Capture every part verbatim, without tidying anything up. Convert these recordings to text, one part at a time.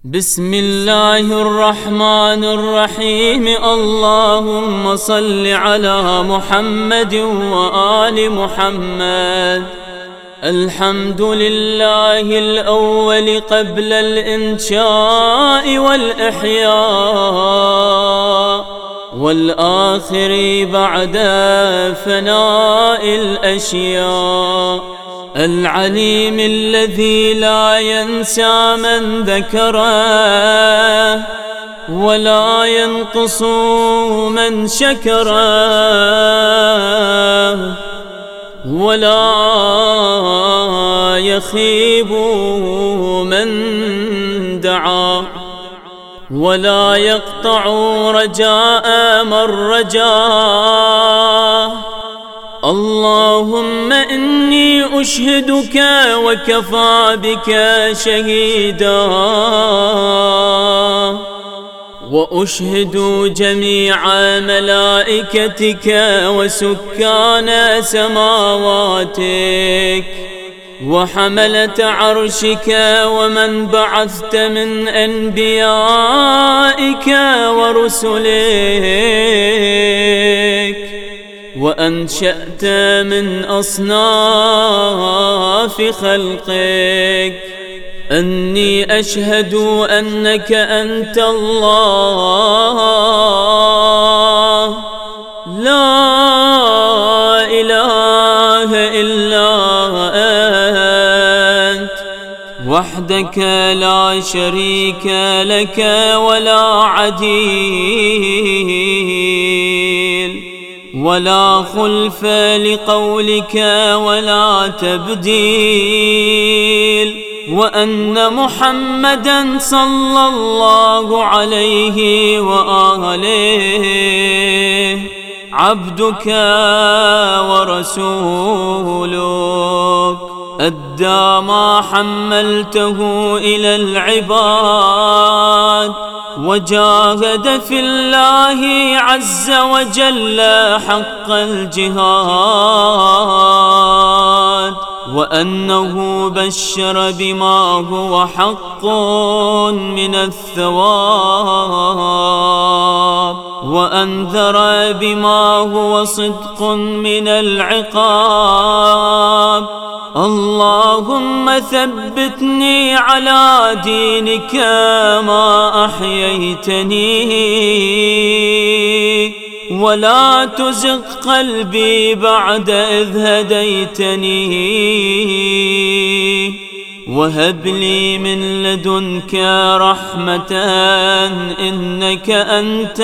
بسم الله الرحمن الرحيم. اللهم صل على محمد وآل محمد. الحمد لله الأول قبل الإنشاء والإحياء، والآخر بعد فناء الأشياء، العليم الذي لا ينسى من ذكره ولا ينقص من شكره، ولا يخيب من دعا، ولا يقطع رجاء من رجاه. اللهم إني أشهدك وكفى بك شهيدا، وأشهد جميع ملائكتك وسكان سماواتك وحملة عرشك ومن بعثت من أنبيائك ورسلك وأنشأت من أصناف خلقك، أني أشهد أنك أنت الله لا إله إلا أنت، وحدك لا شريك لك ولا عديل ولا خلف لقولك ولا تبديل، وأن محمدًا صلى الله عليه وآله عبدك ورسولك، أدى ما حملته إلى العباد، وجاهد في الله عز وجل حق الجهاد، وأنه بشر بما هو حق من الثواب، وأنذر بما هو صدق من العقاب. اللهم ثبتني على دينك ما أحييتني، ولا تزغ قلبي بعد إذ هديتني، وهب لي من لدنك رحمة إنك أنت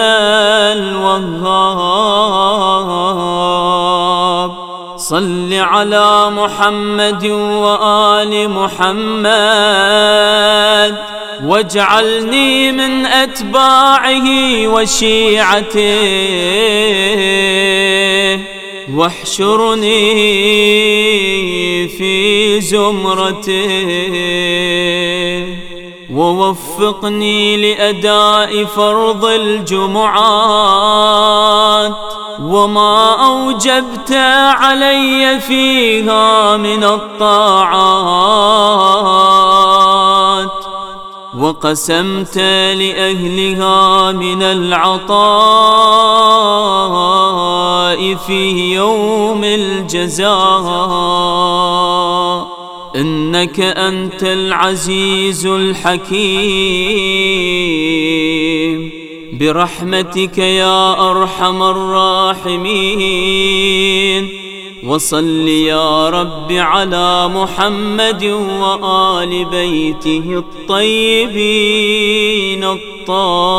الوهاب. صل على محمد وآل محمد، واجعلني من أتباعه وشيعته، واحشرني في زمرته، ووفقني لأداء فرض الجمعات وما أوجبت علي فيها من الطاعات، وقسمت لأهلها من العطاء في يوم الجزاء، إنك أنت العزيز الحكيم، برحمتك يا أرحم الراحمين. وصل يا رب على محمد وآل بيته الطيبين الطاهرين.